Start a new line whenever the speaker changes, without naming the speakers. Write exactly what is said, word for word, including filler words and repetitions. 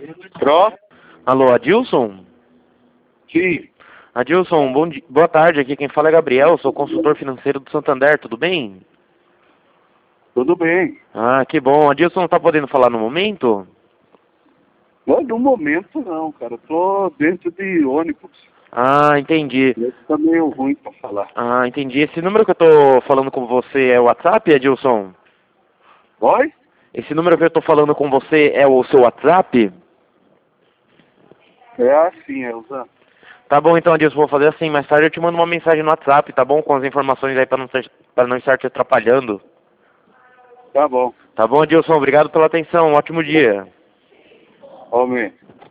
Pró?
Alô, Adilson?
Sim,
Adilson, bom di... boa tarde. Aqui quem fala é Gabriel, sou consultor financeiro do Santander, tudo bem?
tudo bem.
Ah, que bom. Adilson não tá podendo falar no momento?
Não, no momento não, cara. Eu tô dentro de ônibus.
Ah, entendi.
Esse tá meio ruim pra falar.
Ah, entendi. Esse número que eu tô falando com você é o WhatsApp, Adilson?
Oi?
Esse número que eu tô falando com você é o seu WhatsApp?
É assim, Elza.
Tá bom, então, Adilson, vou fazer assim. Mais tarde eu te mando uma mensagem no WhatsApp, tá bom? Com as informações aí pra não, ser... pra não estar te atrapalhando.
Tá bom.
Tá bom, Adilson? Obrigado pela atenção. Um ótimo dia.
Homem.